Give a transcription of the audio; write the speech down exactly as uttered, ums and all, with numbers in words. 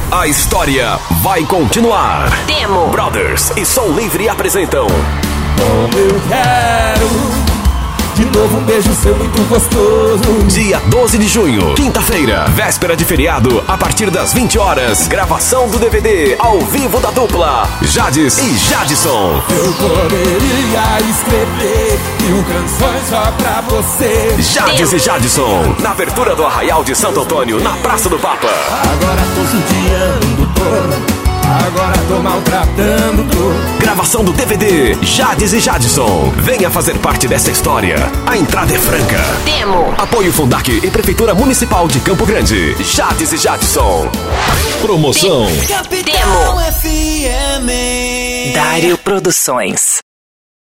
A história vai continuar. Demo Brothers e Som Livre apresentam Como eu quero de novo um beijo seu muito gostoso. Dia doze de junho, quinta-feira, véspera de feriado, a partir das vinte horas, gravação do D V D ao vivo da dupla Jades e Jadson. Eu poderia escrever mil canções só pra você. Jades e Jadson, na abertura do Arraial de Santo Antônio, na Praça do Papa. Agora tô judiando, tô. Agora tô maltratando, tô. Gravação do D V D Jades e Jadson. Venha fazer parte dessa história. A entrada é franca. Demo Apoio Fundac e Prefeitura Municipal de Campo Grande. Jades e Jadson. Promoção Demo Dário Produções.